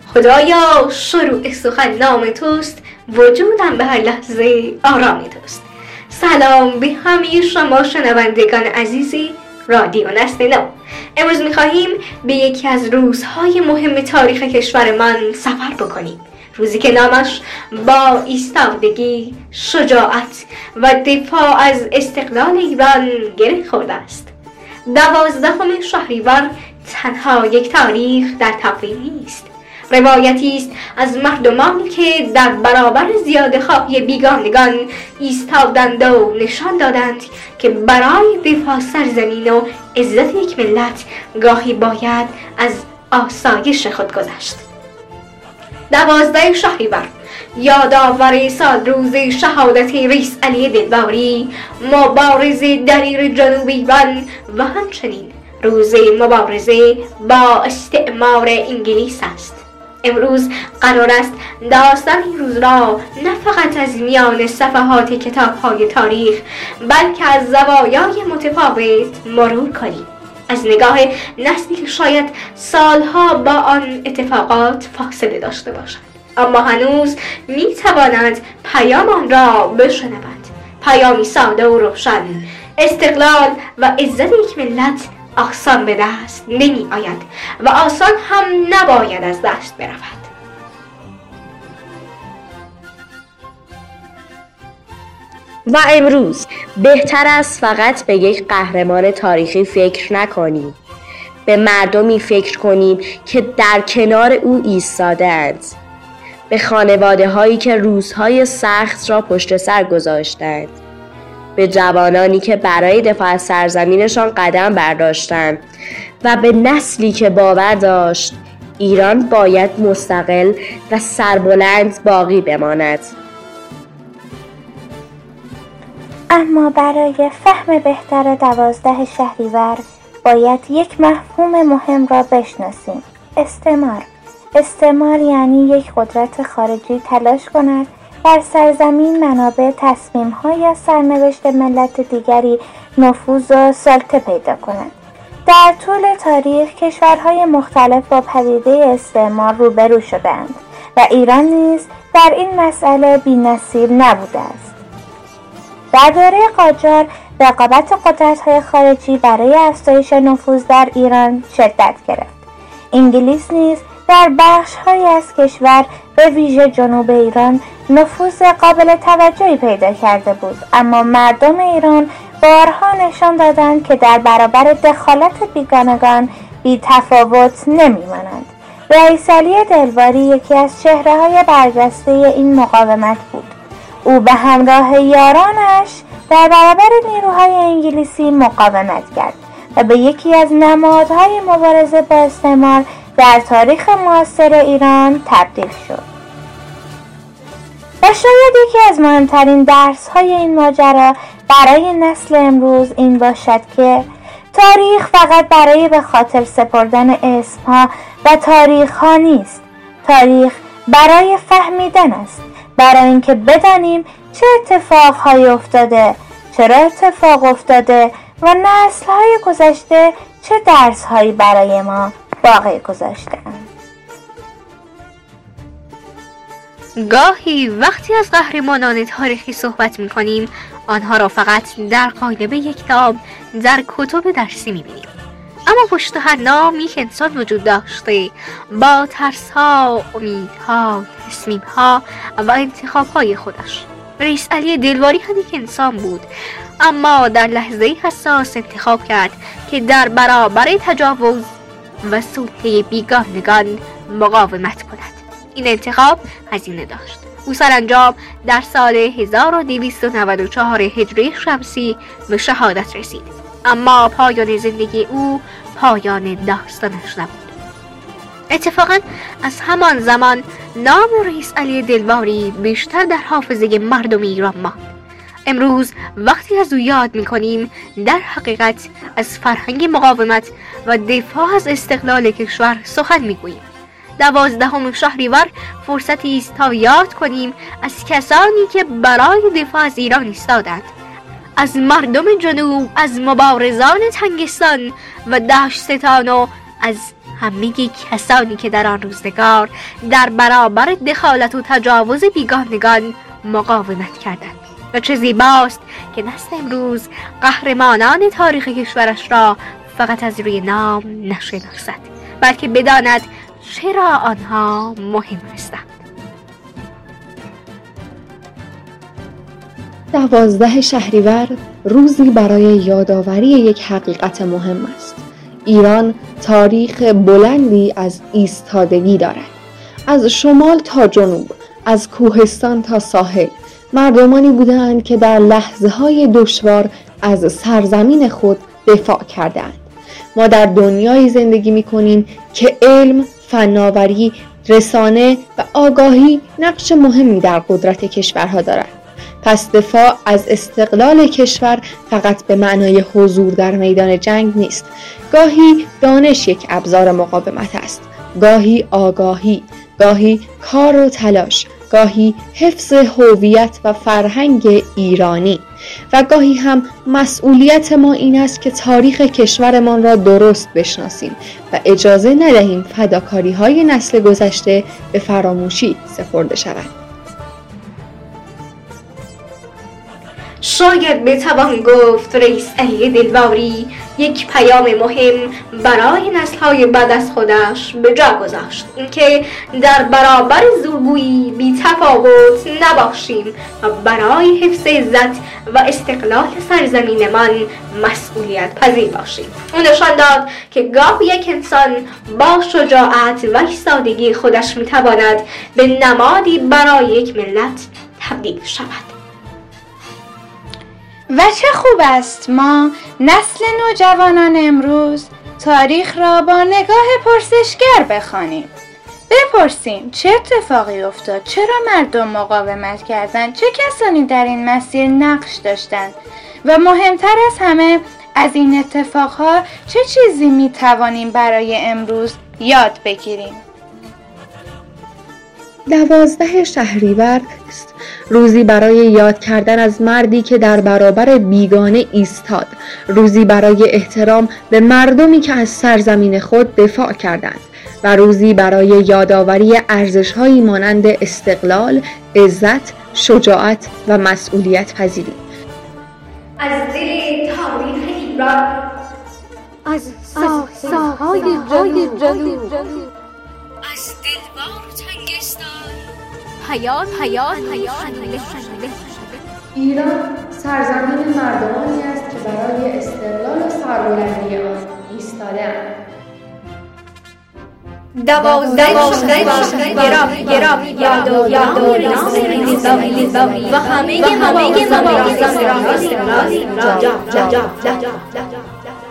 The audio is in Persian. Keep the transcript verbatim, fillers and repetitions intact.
خدایا شروع سخن نام توست، وجودم به هر لحظه آرام توست. سلام به همه شما شنوندگان عزیزی رادیو نسل نو. امروز می‌خواهیم به یکی از روزهای مهم تاریخ کشورمان سفر بکنیم. روزی که نامش با ایستادگی، شجاعت و دفاع از استقلال ایران گره خورده است. دوازدهم شهریور تنها یک تاریخ در تقویم نیست، روایتی است از مردمانی که در برابر زیاده‌خواهی بیگانگان ایستادند و نشان دادند که برای دفاع سرزمین و عزت یک ملت گاهی باید از آسایش خود گذشت. دوازده شهریور یادآور سالروز شهادت رئیس علی دلباری، مبارز دلیر جنوب ایران و همچنین روز مبارزه با استعمار انگلیس است. امروز قرار است داستان این روز را نه فقط از میان صفحات کتاب‌های تاریخ بلکه از زوایای متفاوت مرور کنیم، از نگاه نسلی که شاید سالها با آن اتفاقات فاصله داشته باشند اما هنوز می‌توانند پیام آن را بشنوند. پیامی ساده و روشن: استقلال و عزت یک ملت آسان به دست نمی آید و آسان هم نباید از دست برود. و امروز بهتر است فقط به یک قهرمان تاریخی فکر نکنیم، به مردمی فکر کنیم که در کنار او ایستادند، به خانواده هایی که روزهای سخت را پشت سر گذاشتند، به جوانانی که برای دفاع از سرزمینشان قدم برداشتند و به نسلی که باور داشت ایران باید مستقل و سربلند باقی بماند. اما برای فهم بهتر دوازده شهریور باید یک مفهوم مهم را بشناسیم: استعمار. استعمار یعنی یک قدرت خارجی تلاش کند بر سرزمین، منابع، تصمیم‌ها یا سرنوشت ملت دیگری نفوذ و سلطه پیدا کند. در طول تاریخ کشورهای مختلف با پدیده استعمار روبرو شدند و ایران نیز در این مسئله بی‌نصیب نبوده است. در دوره قاجار رقابت قدرت‌های خارجی برای افزایش نفوذ در ایران شدت گرفت. انگلیس نیز در بخش‌هایی از کشور به ویژه جنوب ایران نفوذ قابل توجهی پیدا کرده بود، اما مردم ایران بارها نشان دادند که در برابر دخالت بیگانگان بی تفاوت نمی‌مانند. رئیس علی دلباری یکی از چهره‌های برجسته این مقاومت بود. او به همراه یارانش در برابر نیروهای انگلیسی مقاومت کرد و به یکی از نمادهای مبارزه با استعمار در تاریخ معاصر ایران تبدیل شد. و شاید یکی از مهمترین درس‌های این ماجرا برای نسل امروز این باشد که تاریخ فقط برای به خاطر سپردن اسمها و تاریخ‌ها نیست. تاریخ برای فهمیدن است، برای اینکه بدانیم چه اتفاق‌هایی افتاده، چرا اتفاق افتاده و نسل‌های گذشته چه درس‌هایی برای ما باقی گذاشته‌اند. گاهی وقتی از قهرمانان تاریخی صحبت می‌کنیم آنها را فقط در قالب یک کتاب در کتب درسی می‌بینیم، اما پشت هر نام یک انسان وجود داشته با ترس‌ها، امیدها، تصمیم‌ها و انتخاب‌های خودش. رئیس علی دلباری هم یک انسان بود، اما در لحظه حساس انتخاب کرد که در برابر تجاوز و سلطه بیگانگان مقاومت کند. این انتخاب هزینه داشت. او سرانجام در سال هزار و دویست و نود و چهار هجری شمسی به شهادت رسید، اما پایان زندگی او پایان داستانش نبود. اتفاقا از همان زمان نام رئیس علی دلباری بیشتر در حافظه مردم ایران ماند. امروز وقتی از او یاد می‌کنیم در حقیقت از فرهنگ مقاومت و دفاع از استقلال کشور سخن می‌گوییم. دوازدهم شهریور فرصتی است تا یاد کنیم از کسانی که برای دفاع از ایران ایستادند، از مردم جنوب، از مبارزان تنگستان و دشتستان و از همه کسانی که در آن روزگار در برابر دخالت و تجاوز بیگانگان مقاومت کردند. و چه زیباست که نسل امروز قهرمانان تاریخ کشورش را فقط از روی نام نشناسد، بلکه بداند چرا آنها مهم هستند. دوازده شهریور روزی برای یادآوری یک حقیقت مهم است. ایران تاریخ بلندی از ایستادگی دارد. از شمال تا جنوب، از کوهستان تا ساحل، مردمانی بودند که در لحظه‌های دشوار از سرزمین خود دفاع کردند. ما در دنیایی زندگی می‌کنیم که علم، فناوری، رسانه و آگاهی نقش مهمی در قدرت کشورها دارد. پس دفاع از استقلال کشور فقط به معنای حضور در میدان جنگ نیست. گاهی دانش یک ابزار مقاومت است، گاهی آگاهی، گاهی کار و تلاش، گاهی حفظ هویت و فرهنگ ایرانی و گاهی هم مسئولیت ما این است که تاریخ کشورمان را درست بشناسیم و اجازه ندهیم فداکاری‌های نسل گذشته به فراموشی سپرده شود. شاید بتوان گفت رئیس علی دلباری یک پیام مهم برای نسل‌های بعد از خودش به جا گذاشت، اینکه در برابر زورگویی بی تفاوت نباشیم و برای حفظ عزت و استقلال سرزمینمان مسئولیت پذیر باشیم. او نشان داد که گاه یک انسان با شجاعت و ایستادگی خودش میتواند به نمادی برای یک ملت تبدیل شود. و چه خوب است ما نسل نوجوانان امروز تاریخ را با نگاه پرسشگر بخوانیم. بپرسیم چه اتفاقی افتاد، چرا مردم مقاومت کردند، چه کسانی در این مسیر نقش داشتند و مهمتر از همه از این اتفاقها چه چیزی می توانیم برای امروز یاد بگیریم. دوازده شهریور است روزی برای یاد کردن از مردی که در برابر بیگانه ایستاد، روزی برای احترام به مردمی که از سرزمین خود دفاع کردند و روزی برای یادآوری ارزش‌هایی مانند استقلال، عزت، شجاعت و مسئولیت پذیری. از دل تاریخ ایران، از ساحل‌های جنوب، از دلوار و تنگستان، پیام پیام پیام ایران سرزمین مردمانی است که برای استقلال و سربلندی آن ایستاده‌اند. دوازده شهریور گرامی گرامی یاد و یاد و نام و همه همه همه استقلال استقلال